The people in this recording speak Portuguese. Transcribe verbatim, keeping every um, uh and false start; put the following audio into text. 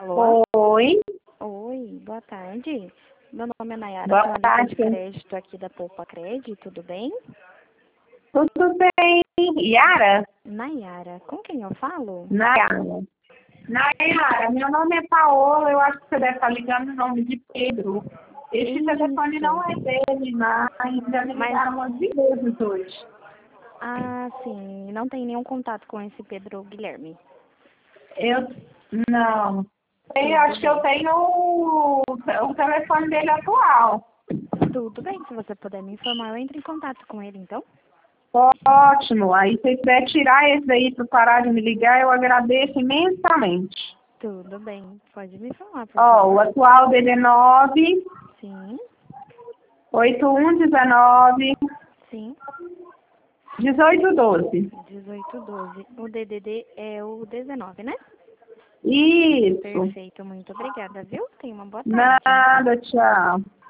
Alô? Oi, Oi, boa tarde. Meu nome é Nayara, boa sou analista de tarde. crédito aqui da Poupa Crédito, tudo bem? Tudo bem? Yara? Nayara, com quem eu falo? Nayara. Nayara, meu nome é Paola, eu acho que você deve estar ligando no nome de Pedro. Esse Isso. telefone não é dele, mas já me Mas, ligaram umas vezes hoje. ah, sim, não tem nenhum contato com esse Pedro Guilherme. Eu, não. Eu Tudo acho que eu bem. tenho o, o telefone dele atual. Tudo bem, se você puder me informar, eu entro em contato com ele, então. Ótimo, aí se você puder tirar esse daí para parar de me ligar, eu agradeço imensamente. Tudo bem, pode me informar, por Ó, o favor. atual dele é nove Sim, oito um dezenove sim, dezoito doze. dezoito doze. O D D D é o dezenove, né? Isso. Perfeito, muito obrigada, viu? Tenha uma boa tarde. Nada, tchau.